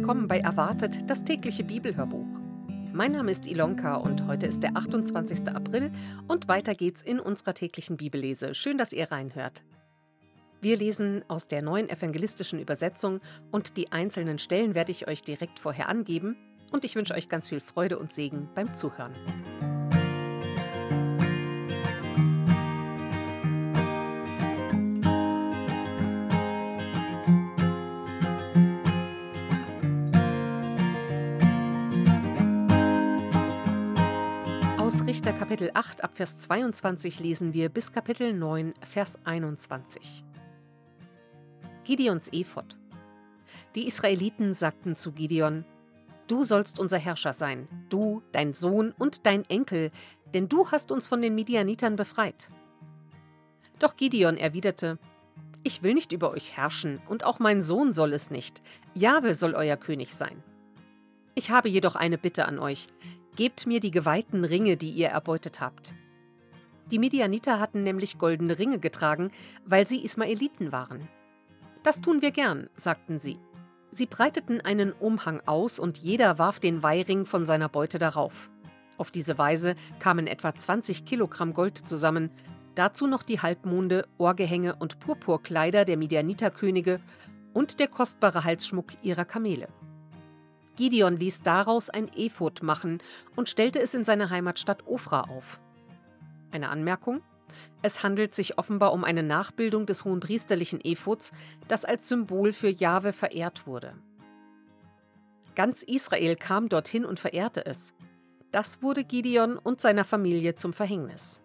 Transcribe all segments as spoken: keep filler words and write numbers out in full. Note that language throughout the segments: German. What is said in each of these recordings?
willkommen bei Erwartet, das tägliche Bibelhörbuch. Mein Name ist Ilonka und heute ist der achtundzwanzigster April und weiter geht's in unserer täglichen Bibellese. Schön, dass ihr reinhört. Wir lesen aus der neuen evangelistischen Übersetzung und die einzelnen Stellen werde ich euch direkt vorher angeben und ich wünsche euch ganz viel Freude und Segen beim Zuhören. Aus Richter Kapitel acht ab Vers zweiundzwanzig lesen wir bis Kapitel neun, Vers einundzwanzig. Gideons Ephod. Die Israeliten sagten zu Gideon: Du sollst unser Herrscher sein, du, dein Sohn und dein Enkel, denn du hast uns von den Midianitern befreit. Doch Gideon erwiderte: Ich will nicht über euch herrschen, und auch mein Sohn soll es nicht. Jahwe soll euer König sein. Ich habe jedoch eine Bitte an euch: Gebt mir die geweihten Ringe, die ihr erbeutet habt. Die Midianiter hatten nämlich goldene Ringe getragen, weil sie Ismaeliten waren. Das tun wir gern, sagten sie. Sie breiteten einen Umhang aus und jeder warf den Weihring von seiner Beute darauf. Auf diese Weise kamen etwa zwanzig Kilogramm Gold zusammen, dazu noch die Halbmonde, Ohrgehänge und Purpurkleider der Midianiterkönige und der kostbare Halsschmuck ihrer Kamele. Gideon ließ daraus ein Ephod machen und stellte es in seiner Heimatstadt Ofra auf. Eine Anmerkung: Es handelt sich offenbar um eine Nachbildung des hohenpriesterlichen Ephods, das als Symbol für Jahwe verehrt wurde. Ganz Israel kam dorthin und verehrte es. Das wurde Gideon und seiner Familie zum Verhängnis.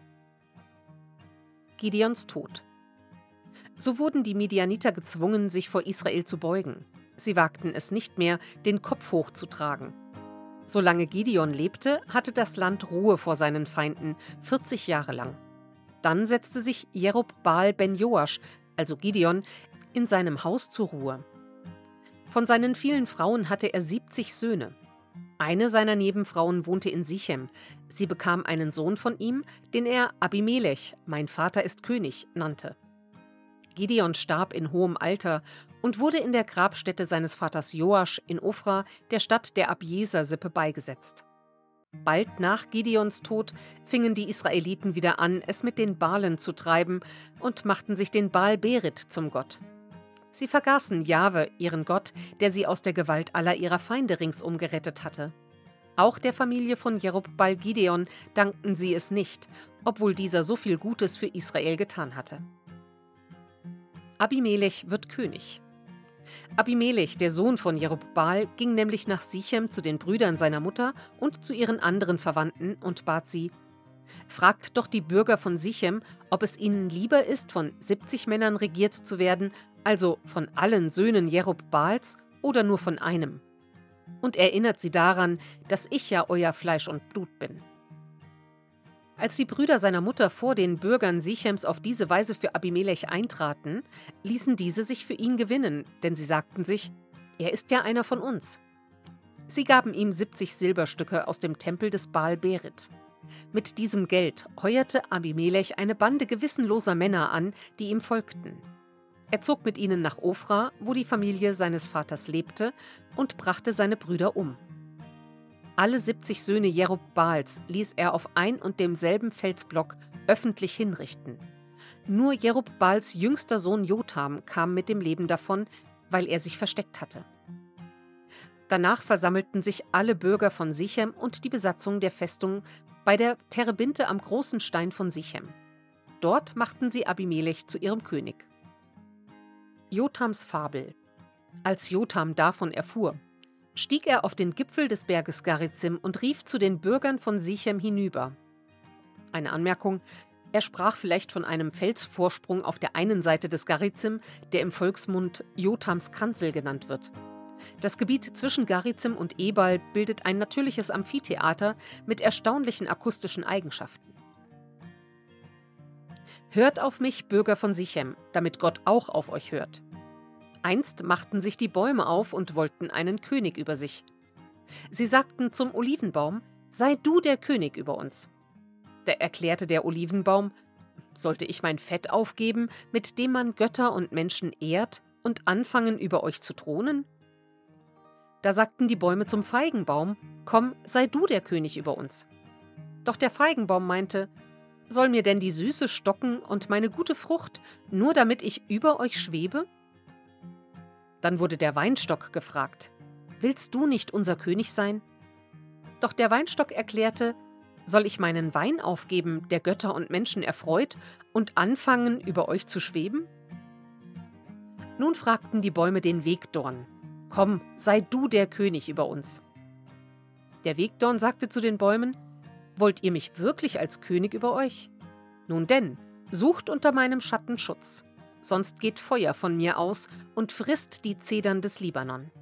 Gideons Tod. So wurden die Midianiter gezwungen, sich vor Israel zu beugen. Sie wagten es nicht mehr, den Kopf hochzutragen. Solange Gideon lebte, hatte das Land Ruhe vor seinen Feinden, vierzig Jahre lang. Dann setzte sich Jerub-Baal ben Joasch, also Gideon, in seinem Haus zur Ruhe. Von seinen vielen Frauen hatte er siebzig Söhne. Eine seiner Nebenfrauen wohnte in Sichem. Sie bekam einen Sohn von ihm, den er Abimelech, mein Vater ist König, nannte. Gideon starb in hohem Alter und wurde in der Grabstätte seines Vaters Joasch in Ofra, der Stadt der Abieser-Sippe, beigesetzt. Bald nach Gideons Tod fingen die Israeliten wieder an, es mit den Baalen zu treiben und machten sich den Baal Berit zum Gott. Sie vergaßen Jahwe, ihren Gott, der sie aus der Gewalt aller ihrer Feinde ringsum gerettet hatte. Auch der Familie von Jerub-Baal Gideon dankten sie es nicht, obwohl dieser so viel Gutes für Israel getan hatte. Abimelech wird König. Abimelech, der Sohn von Jerub-Baal, ging nämlich nach Sichem zu den Brüdern seiner Mutter und zu ihren anderen Verwandten und bat sie: Fragt doch die Bürger von Sichem, ob es ihnen lieber ist, von siebzig Männern regiert zu werden, also von allen Söhnen Jerub-Baals oder nur von einem. Und erinnert sie daran, dass ich ja euer Fleisch und Blut bin. Als die Brüder seiner Mutter vor den Bürgern Sichems auf diese Weise für Abimelech eintraten, ließen diese sich für ihn gewinnen, denn sie sagten sich: Er ist ja einer von uns. Sie gaben ihm siebzig Silberstücke aus dem Tempel des Baal Berit. Mit diesem Geld heuerte Abimelech eine Bande gewissenloser Männer an, die ihm folgten. Er zog mit ihnen nach Ofra, wo die Familie seines Vaters lebte, und brachte seine Brüder um. Alle siebzig Söhne Jerub-Baals ließ er auf ein und demselben Felsblock öffentlich hinrichten. Nur Jerub-Baals jüngster Sohn Jotham kam mit dem Leben davon, weil er sich versteckt hatte. Danach versammelten sich alle Bürger von Sichem und die Besatzung der Festung bei der Terebinte am großen Stein von Sichem. Dort machten sie Abimelech zu ihrem König. Jothams Fabel. Als Jotham davon erfuhr, stieg er auf den Gipfel des Berges Garizim und rief zu den Bürgern von Sichem hinüber. Eine Anmerkung: Er sprach vielleicht von einem Felsvorsprung auf der einen Seite des Garizim, der im Volksmund Jothams Kanzel genannt wird. Das Gebiet zwischen Garizim und Ebal bildet ein natürliches Amphitheater mit erstaunlichen akustischen Eigenschaften. Hört auf mich, Bürger von Sichem, damit Gott auch auf euch hört. Einst machten sich die Bäume auf und wollten einen König über sich. Sie sagten zum Olivenbaum: Sei du der König über uns. Da erklärte der Olivenbaum: Sollte ich mein Fett aufgeben, mit dem man Götter und Menschen ehrt, und anfangen, über euch zu thronen? Da sagten die Bäume zum Feigenbaum: Komm, sei du der König über uns. Doch der Feigenbaum meinte: Soll mir denn die Süße stocken und meine gute Frucht, nur damit ich über euch schwebe? Dann wurde der Weinstock gefragt: Willst du nicht unser König sein? Doch der Weinstock erklärte: Soll ich meinen Wein aufgeben, der Götter und Menschen erfreut, und anfangen, über euch zu schweben? Nun fragten die Bäume den Wegdorn: Komm, sei du der König über uns. Der Wegdorn sagte zu den Bäumen: Wollt ihr mich wirklich als König über euch? Nun denn, sucht unter meinem Schatten Schutz, sonst geht Feuer von mir aus und frisst die Zedern des Libanon.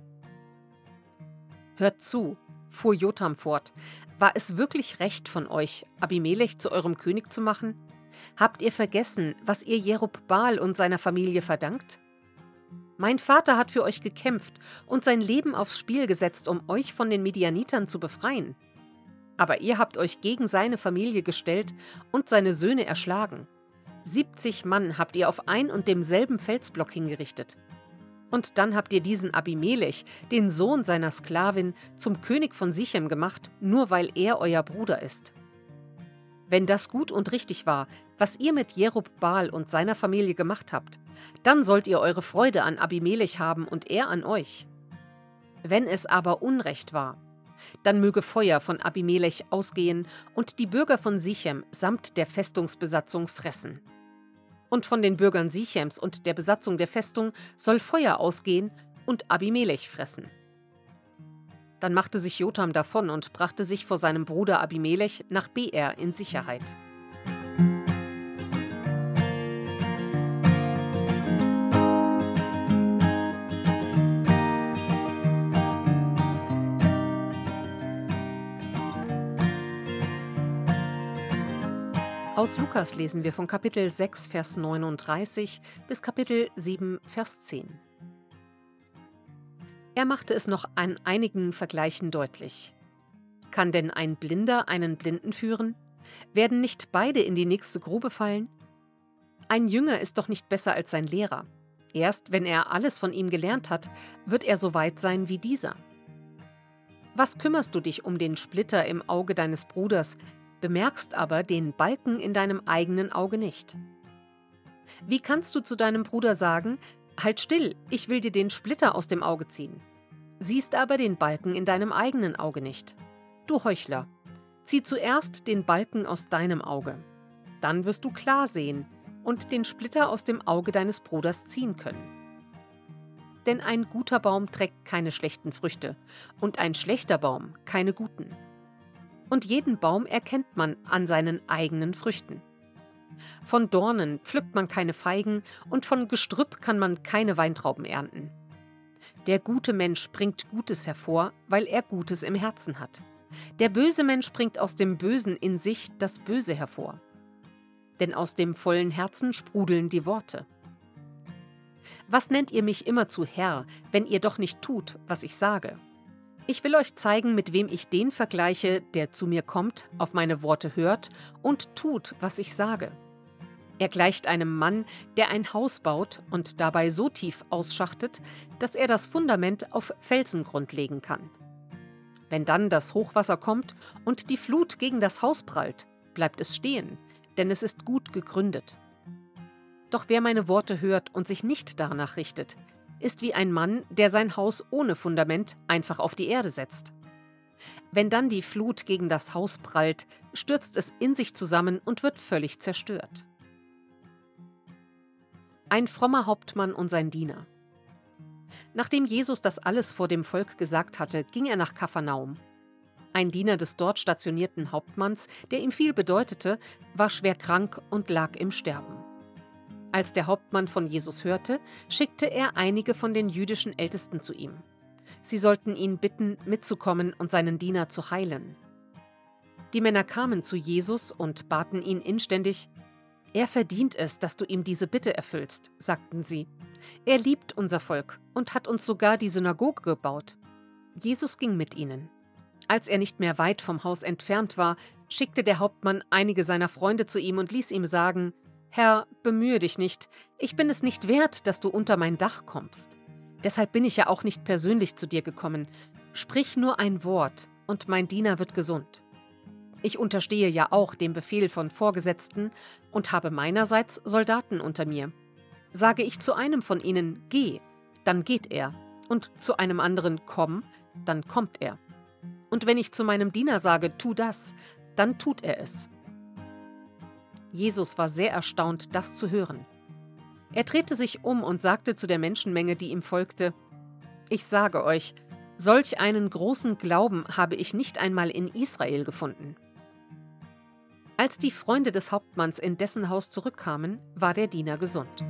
Hört zu, fuhr Jotham fort, war es wirklich recht von euch, Abimelech zu eurem König zu machen? Habt ihr vergessen, was ihr Jerubbaal und seiner Familie verdankt? Mein Vater hat für euch gekämpft und sein Leben aufs Spiel gesetzt, um euch von den Midianitern zu befreien. Aber ihr habt euch gegen seine Familie gestellt und seine Söhne erschlagen. Siebzig Mann habt ihr auf ein und demselben Felsblock hingerichtet. Und dann habt ihr diesen Abimelech, den Sohn seiner Sklavin, zum König von Sichem gemacht, nur weil er euer Bruder ist. Wenn das gut und richtig war, was ihr mit Jerubbaal und seiner Familie gemacht habt, dann sollt ihr eure Freude an Abimelech haben und er an euch. Wenn es aber Unrecht war, dann möge Feuer von Abimelech ausgehen und die Bürger von Sichem samt der Festungsbesatzung fressen. Und von den Bürgern Sichems und der Besatzung der Festung soll Feuer ausgehen und Abimelech fressen. Dann machte sich Jotham davon und brachte sich vor seinem Bruder Abimelech nach Beer in Sicherheit. Aus Lukas lesen wir von Kapitel sechs, Vers neununddreißig bis Kapitel sieben, Vers zehn. Er machte es noch an einigen Vergleichen deutlich. Kann denn ein Blinder einen Blinden führen? Werden nicht beide in die nächste Grube fallen? Ein Jünger ist doch nicht besser als sein Lehrer. Erst wenn er alles von ihm gelernt hat, wird er so weit sein wie dieser. Was kümmerst du dich um den Splitter im Auge deines Bruders, bemerkst aber den Balken in deinem eigenen Auge nicht? Wie kannst du zu deinem Bruder sagen: Halt still, ich will dir den Splitter aus dem Auge ziehen, siehst aber den Balken in deinem eigenen Auge nicht? Du Heuchler, zieh zuerst den Balken aus deinem Auge, dann wirst du klar sehen und den Splitter aus dem Auge deines Bruders ziehen können. Denn ein guter Baum trägt keine schlechten Früchte und ein schlechter Baum keine guten. Und jeden Baum erkennt man an seinen eigenen Früchten. Von Dornen pflückt man keine Feigen und von Gestrüpp kann man keine Weintrauben ernten. Der gute Mensch bringt Gutes hervor, weil er Gutes im Herzen hat. Der böse Mensch bringt aus dem Bösen in sich das Böse hervor. Denn aus dem vollen Herzen sprudeln die Worte. Was nennt ihr mich immerzu Herr, wenn ihr doch nicht tut, was ich sage? Ich will euch zeigen, mit wem ich den vergleiche, der zu mir kommt, auf meine Worte hört und tut, was ich sage. Er gleicht einem Mann, der ein Haus baut und dabei so tief ausschachtet, dass er das Fundament auf Felsengrund legen kann. Wenn dann das Hochwasser kommt und die Flut gegen das Haus prallt, bleibt es stehen, denn es ist gut gegründet. Doch wer meine Worte hört und sich nicht danach richtet, ist wie ein Mann, der sein Haus ohne Fundament einfach auf die Erde setzt. Wenn dann die Flut gegen das Haus prallt, stürzt es in sich zusammen und wird völlig zerstört. Ein frommer Hauptmann und sein Diener. Nachdem Jesus das alles vor dem Volk gesagt hatte, ging er nach Kapharnaum. Ein Diener des dort stationierten Hauptmanns, der ihm viel bedeutete, war schwer krank und lag im Sterben. Als der Hauptmann von Jesus hörte, schickte er einige von den jüdischen Ältesten zu ihm. Sie sollten ihn bitten, mitzukommen und seinen Diener zu heilen. Die Männer kamen zu Jesus und baten ihn inständig: Er verdient es, dass du ihm diese Bitte erfüllst, sagten sie. Er liebt unser Volk und hat uns sogar die Synagoge gebaut. Jesus ging mit ihnen. Als er nicht mehr weit vom Haus entfernt war, schickte der Hauptmann einige seiner Freunde zu ihm und ließ ihm sagen: Herr, bemühe dich nicht, ich bin es nicht wert, dass du unter mein Dach kommst. Deshalb bin ich ja auch nicht persönlich zu dir gekommen. Sprich nur ein Wort, und mein Diener wird gesund. Ich unterstehe ja auch dem Befehl von Vorgesetzten und habe meinerseits Soldaten unter mir. Sage ich zu einem von ihnen, geh, dann geht er, und zu einem anderen, komm, dann kommt er. Und wenn ich zu meinem Diener sage, tu das, dann tut er es. Jesus war sehr erstaunt, das zu hören. Er drehte sich um und sagte zu der Menschenmenge, die ihm folgte: Ich sage euch, solch einen großen Glauben habe ich nicht einmal in Israel gefunden. Als die Freunde des Hauptmanns in dessen Haus zurückkamen, war der Diener gesund.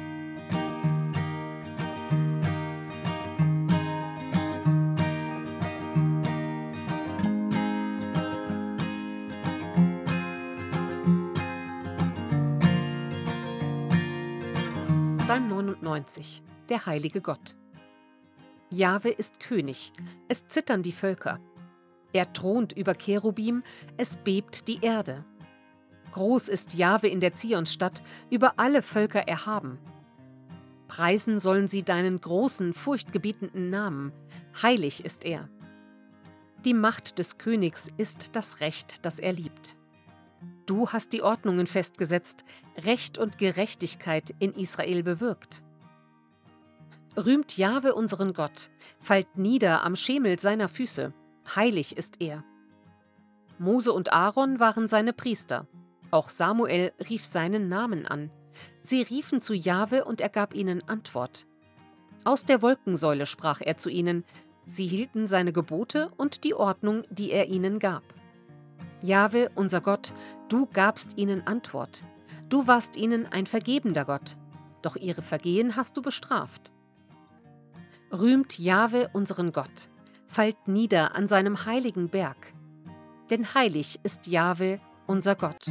Psalm neunundneunzig. Der heilige Gott. Jahwe ist König, es zittern die Völker. Er thront über Cherubim, es bebt die Erde. Groß ist Jahwe in der Zionsstadt, über alle Völker erhaben. Preisen sollen sie deinen großen, furchtgebietenden Namen. Heilig ist er. Die Macht des Königs ist das Recht, das er liebt. Du hast die Ordnungen festgesetzt, Recht und Gerechtigkeit in Israel bewirkt. Rühmt Jahwe unseren Gott, fallt nieder am Schemel seiner Füße, heilig ist er. Mose und Aaron waren seine Priester, auch Samuel rief seinen Namen an. Sie riefen zu Jahwe und er gab ihnen Antwort. Aus der Wolkensäule sprach er zu ihnen, sie hielten seine Gebote und die Ordnung, die er ihnen gab. Jahwe, unser Gott, du gabst ihnen Antwort. Du warst ihnen ein vergebender Gott, doch ihre Vergehen hast du bestraft. Rühmt Jahwe unseren Gott, fallt nieder an seinem heiligen Berg. Denn heilig ist Jahwe, unser Gott.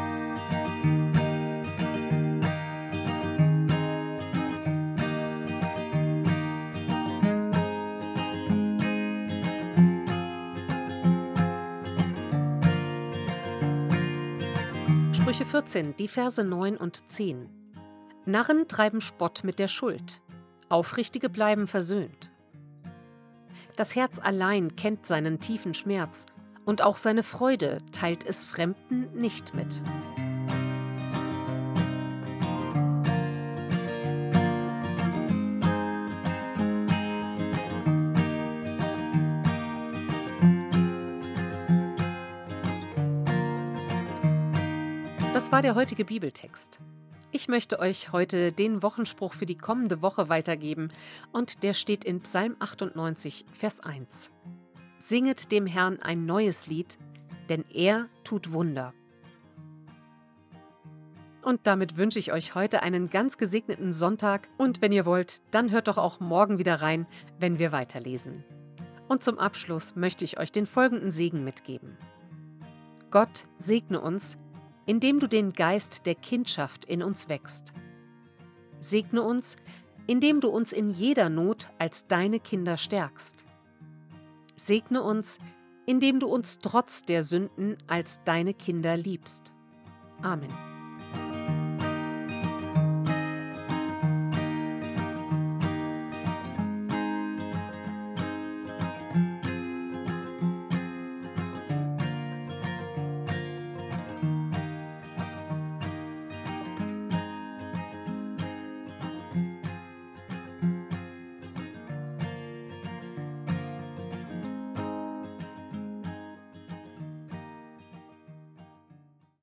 Sprüche vierzehn, die Verse neun und zehn. Narren treiben Spott mit der Schuld, Aufrichtige bleiben versöhnt. Das Herz allein kennt seinen tiefen Schmerz, und auch seine Freude teilt es Fremden nicht mit. Das war der heutige Bibeltext. Ich möchte euch heute den Wochenspruch für die kommende Woche weitergeben und der steht in Psalm achtundneunzig, Vers eins. Singet dem Herrn ein neues Lied, denn er tut Wunder. Und damit wünsche ich euch heute einen ganz gesegneten Sonntag und wenn ihr wollt, dann hört doch auch morgen wieder rein, wenn wir weiterlesen. Und zum Abschluss möchte ich euch den folgenden Segen mitgeben. Gott segne uns, indem du den Geist der Kindschaft in uns wächst. Segne uns, indem du uns in jeder Not als deine Kinder stärkst. Segne uns, indem du uns trotz der Sünden als deine Kinder liebst. Amen.